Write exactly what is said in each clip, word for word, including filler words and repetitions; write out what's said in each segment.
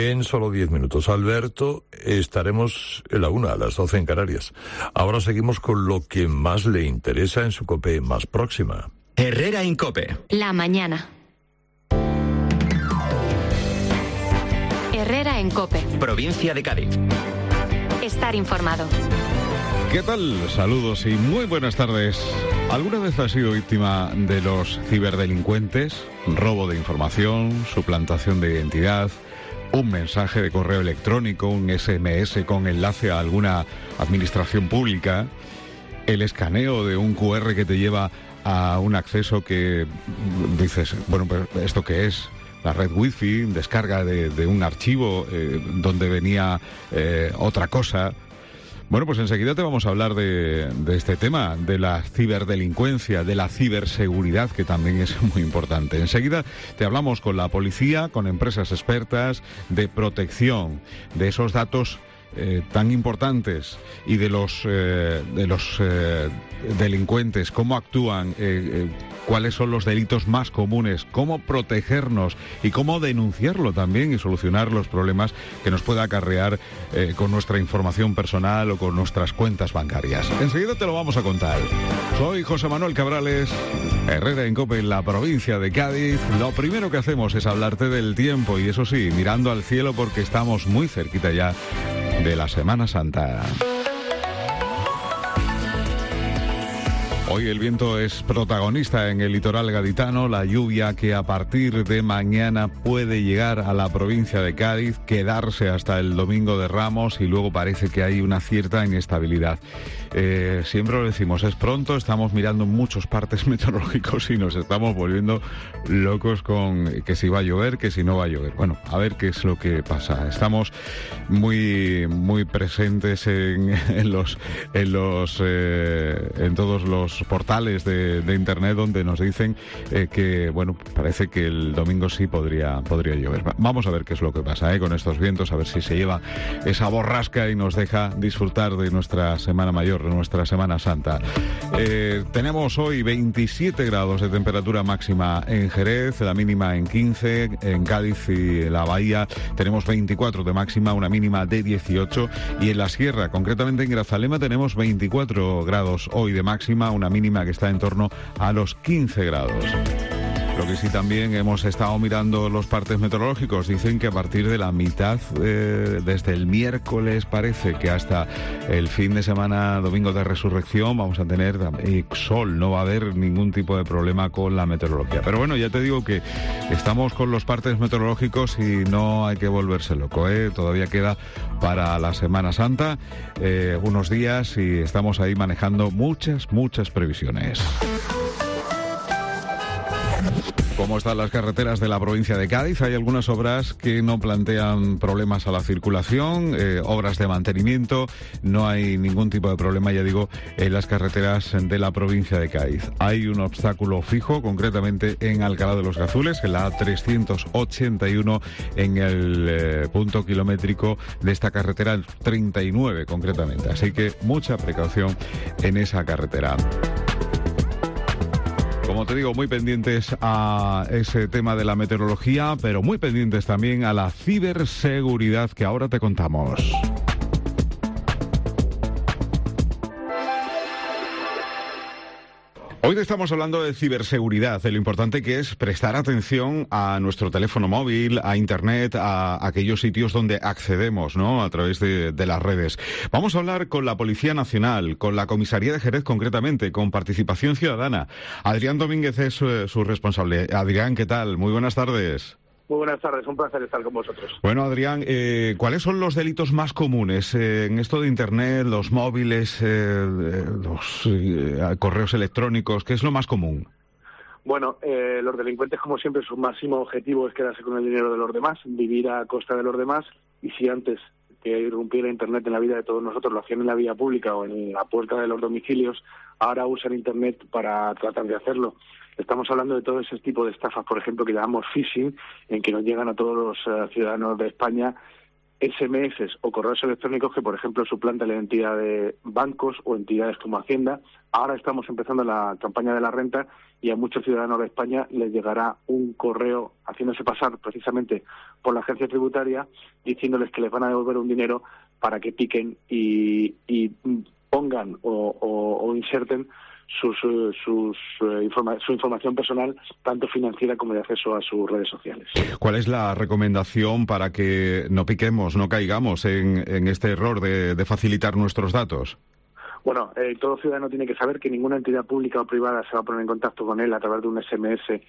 En solo diez minutos, Alberto, estaremos en la una, a las doce en Canarias. Ahora seguimos con lo que más le interesa en su COPE más próxima. Herrera en COPE. La mañana. Herrera en COPE. Provincia de Cádiz. Estar informado. ¿Qué tal? Saludos y muy buenas tardes. ¿Alguna vez has sido víctima de los ciberdelincuentes? Robo de información, suplantación de identidad, un mensaje de correo electrónico, un ese eme ese con enlace a alguna administración pública, el escaneo de un cu erre que te lleva a un acceso que dices, bueno, pero ¿esto qué es? La red wifi, descarga de, de un archivo eh, donde venía eh, otra cosa. Bueno, pues enseguida te vamos a hablar de, de este tema, de la ciberdelincuencia, de la ciberseguridad, que también es muy importante. Enseguida te hablamos con la policía, con empresas expertas de protección de esos datos eh, tan importantes y de los eh, de los eh, delincuentes, cómo actúan, eh, eh, cuáles son los delitos más comunes, cómo protegernos y cómo denunciarlo también y solucionar los problemas que nos pueda acarrear eh, con nuestra información personal o con nuestras cuentas bancarias. Enseguida te lo vamos a contar. Soy José Manuel Cabrales, Herrera en COPE, en la provincia de Cádiz. Lo primero que hacemos es hablarte del tiempo y eso sí, mirando al cielo porque estamos muy cerquita ya de la Semana Santa. Hoy el viento es protagonista en el litoral gaditano, la lluvia que a partir de mañana puede llegar a la provincia de Cádiz, quedarse hasta el domingo de Ramos y luego parece que hay una cierta inestabilidad. Eh, siempre lo decimos, es pronto, estamos mirando muchos partes meteorológicos y nos estamos volviendo locos con que si va a llover, que si no va a llover. Bueno, a ver qué es lo que pasa. Estamos muy muy presentes en, en los en los eh, en todos los portales de, de internet donde nos dicen eh, que bueno, parece que el domingo sí podría podría llover. Vamos a ver qué es lo que pasa eh, con estos vientos, a ver si se lleva esa borrasca y nos deja disfrutar de nuestra Semana Mayor, de nuestra Semana Santa. Eh, tenemos hoy veintisiete grados de temperatura máxima en Jerez, la mínima en quince, en Cádiz y la Bahía tenemos veinticuatro de máxima, una mínima de dieciocho, y en la Sierra, concretamente en Grazalema, tenemos veinticuatro grados hoy de máxima, una mínima que está en torno a los quince grados. Lo que sí también hemos estado mirando los partes meteorológicos, dicen que a partir de la mitad, eh, desde el miércoles parece que hasta el fin de semana, domingo de resurrección, vamos a tener eh, sol, no va a haber ningún tipo de problema con la meteorología. Pero bueno, ya te digo que estamos con los partes meteorológicos y no hay que volverse loco, ¿eh? Todavía queda para la Semana Santa eh, unos días y estamos ahí manejando muchas, muchas previsiones. ¿Cómo están las carreteras de la provincia de Cádiz? Hay algunas obras que no plantean problemas a la circulación, eh, obras de mantenimiento, no hay ningún tipo de problema, ya digo, en las carreteras de la provincia de Cádiz. Hay un obstáculo fijo, concretamente en Alcalá de los Gazules, en la A trescientos ochenta y uno, en el eh, punto kilométrico de esta carretera, el treinta y nueve concretamente. Así que mucha precaución en esa carretera. Como te digo, muy pendientes a ese tema de la meteorología, pero muy pendientes también a la ciberseguridad que ahora te contamos. Hoy te estamos hablando de ciberseguridad, de lo importante que es prestar atención a nuestro teléfono móvil, a Internet, a aquellos sitios donde accedemos, ¿no?, a través de, de las redes. Vamos a hablar con la Policía Nacional, con la Comisaría de Jerez concretamente, con Participación Ciudadana. Adrián Domínguez es su, su responsable. Adrián, ¿qué tal? Muy buenas tardes. Muy buenas tardes, un placer estar con vosotros. Bueno, Adrián, eh, ¿cuáles son los delitos más comunes eh, en esto de Internet, los móviles, eh, los eh, correos electrónicos? ¿Qué es lo más común? Bueno, eh, los delincuentes, como siempre, su máximo objetivo es quedarse con el dinero de los demás, vivir a costa de los demás, y si antes que irrumpiera Internet en la vida de todos nosotros lo hacían en la vía pública o en la puerta de los domicilios, ahora usan Internet para tratar de hacerlo. Estamos hablando de todo ese tipo de estafas, por ejemplo, que llamamos phishing, en que nos llegan a todos los uh, ciudadanos de España ese eme ese o correos electrónicos que, por ejemplo, suplantan la identidad de bancos o entidades como Hacienda. Ahora estamos empezando la campaña de la renta y a muchos ciudadanos de España les llegará un correo haciéndose pasar precisamente por la agencia tributaria diciéndoles que les van a devolver un dinero para que piquen y, y pongan o, o, o inserten sus, sus, uh, informa- su información personal, tanto financiera como de acceso a sus redes sociales. ¿Cuál es la recomendación para que no piquemos, no caigamos en, en este error de, de facilitar nuestros datos? Bueno, eh, todo ciudadano tiene que saber que ninguna entidad pública o privada se va a poner en contacto con él a través de un ese eme ese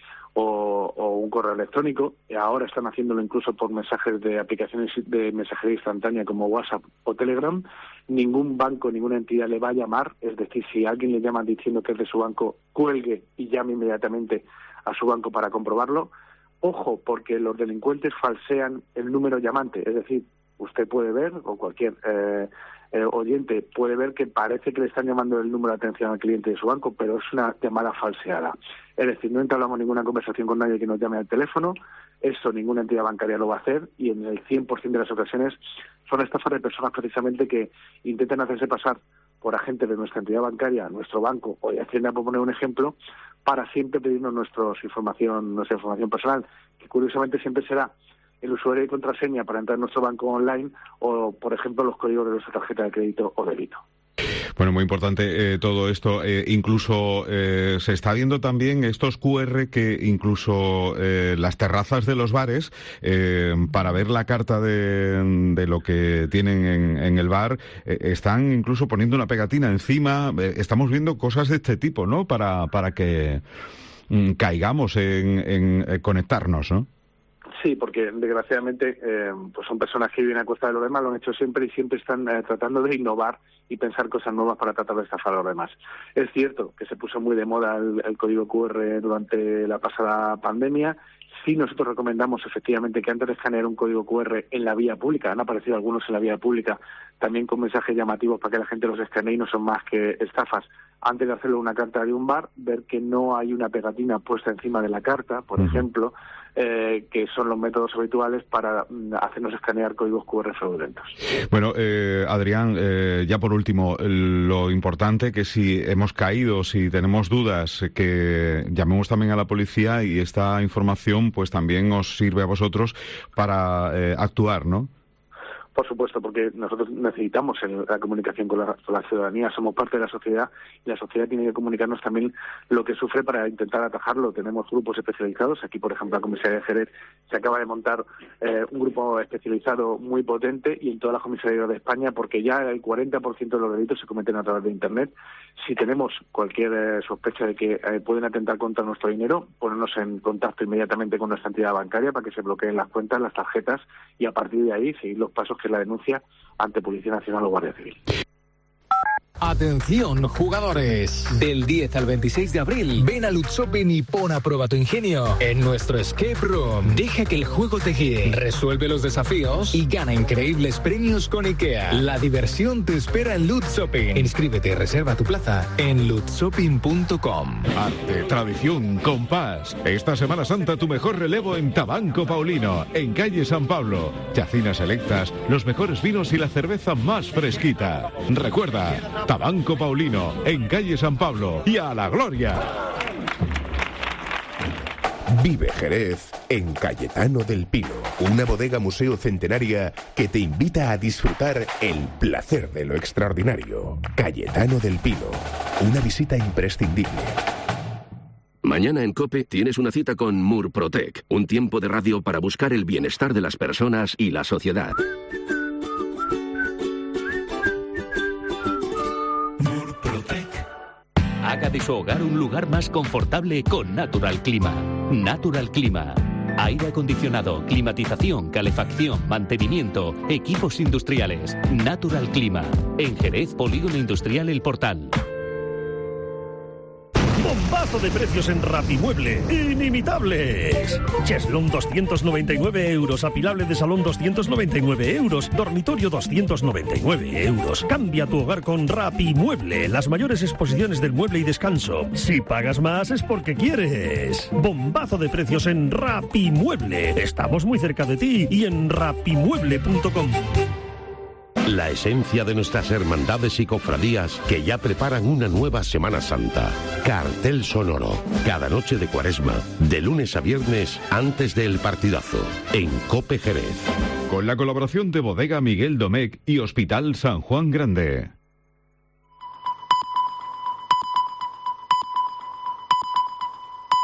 o, o un correo electrónico. Y ahora están haciéndolo incluso por mensajes de aplicaciones de mensajería instantánea como WhatsApp o Telegram. Ningún banco, ninguna entidad le va a llamar. Es decir, si alguien le llama diciendo que es de su banco, cuelgue y llame inmediatamente a su banco para comprobarlo. Ojo, porque los delincuentes falsean el número llamante. Es decir, usted puede ver, o cualquier eh, eh, oyente puede ver que parece que le están llamando el número de atención al cliente de su banco, pero es una llamada falseada. Es decir, no entablamos ninguna conversación con nadie que nos llame al teléfono, eso ninguna entidad bancaria lo va a hacer, y en el cien por ciento de las ocasiones son estafas de personas precisamente que intentan hacerse pasar por agentes de nuestra entidad bancaria, nuestro banco o de Hacienda, por poner un ejemplo, para siempre pedirnos nuestros información, nuestra información personal, que curiosamente siempre será el usuario y contraseña para entrar en nuestro banco online o, por ejemplo, los códigos de nuestra tarjeta de crédito o débito. Bueno, muy importante eh, todo esto. Eh, incluso eh, se está viendo también estos cu erre que incluso eh, las terrazas de los bares, eh, para ver la carta de, de lo que tienen en, en el bar, eh, están incluso poniendo una pegatina encima. Eh, estamos viendo cosas de este tipo, ¿no? Para, para que mm, caigamos en, en eh, conectarnos, ¿no? Sí, porque desgraciadamente eh, pues son personas que viven a costa de los demás, lo han hecho siempre y siempre están eh, tratando de innovar y pensar cosas nuevas para tratar de estafar a los demás. Es cierto que se puso muy de moda el, el código cu erre durante la pasada pandemia. Sí, nosotros recomendamos efectivamente que antes de escanear un código cu erre en la vía pública, han aparecido algunos en la vía pública, también con mensajes llamativos para que la gente los escanee y no son más que estafas. Antes de hacerlo una carta de un bar, ver que no hay una pegatina puesta encima de la carta, por uh-huh. ejemplo, eh, que son los métodos habituales para mm, hacernos escanear códigos cu erre fraudulentos. Bueno, eh, Adrián, eh, ya por último, lo importante que si hemos caído, si tenemos dudas, que llamemos también a la policía y esta información pues también os sirve a vosotros para eh, actuar, ¿no? Por supuesto, porque nosotros necesitamos el, la comunicación con la, con la ciudadanía, somos parte de la sociedad y la sociedad tiene que comunicarnos también lo que sufre para intentar atajarlo. Tenemos grupos especializados, aquí por ejemplo la comisaría de Jerez se acaba de montar eh, un grupo especializado muy potente y en todas las comisarías de España, porque ya el cuarenta por ciento de los delitos se cometen a través de Internet. Si tenemos cualquier eh, sospecha de que eh, pueden atentar contra nuestro dinero, ponernos en contacto inmediatamente con nuestra entidad bancaria para que se bloqueen las cuentas, las tarjetas y a partir de ahí seguir los pasos que es la denuncia ante Policía Nacional o Guardia Civil. Atención, jugadores. Del diez al veintiséis de abril, ven a Lutzopin y pon a prueba tu ingenio en nuestro escape room. Deja que el juego te guíe, resuelve los desafíos y gana increíbles premios con IKEA. La diversión te espera en Lutzopin. Inscríbete y reserva tu plaza en lutzopin punto com. Arte, tradición, compás. Esta Semana Santa tu mejor relevo en Tabanco Paulino, en calle San Pablo. Chacinas selectas, los mejores vinos y la cerveza más fresquita. Recuerda, Tabanco Paulino, en calle San Pablo. ¡Y a la gloria! Vive Jerez en Cayetano del Pino, una bodega museo centenaria que te invita a disfrutar el placer de lo extraordinario. Cayetano del Pino, una visita imprescindible. Mañana en COPE tienes una cita con Murprotec, un tiempo de radio para buscar el bienestar de las personas y la sociedad. Haga de su hogar un lugar más confortable con Natural Clima. Natural Clima. Aire acondicionado, climatización, calefacción, mantenimiento, equipos industriales. Natural Clima. En Jerez, Polígono Industrial El Portal. ¡Bombazo! bombazo de precios en Rapimueble. ¡Inimitables! Cheslón doscientos noventa y nueve euros, apilable de salón doscientos noventa y nueve euros, dormitorio doscientos noventa y nueve euros. Cambia tu hogar con Rapimueble, las mayores exposiciones del mueble y descanso. Si pagas más es porque quieres. Bombazo de precios en Rapimueble. Estamos muy cerca de ti y en rapimueble punto com. La esencia de nuestras hermandades y cofradías que ya preparan una nueva Semana Santa. Cartel sonoro. Cada noche de Cuaresma, de lunes a viernes, antes del partidazo. En COPE Jerez. Con la colaboración de Bodega Miguel Domecq y Hospital San Juan Grande.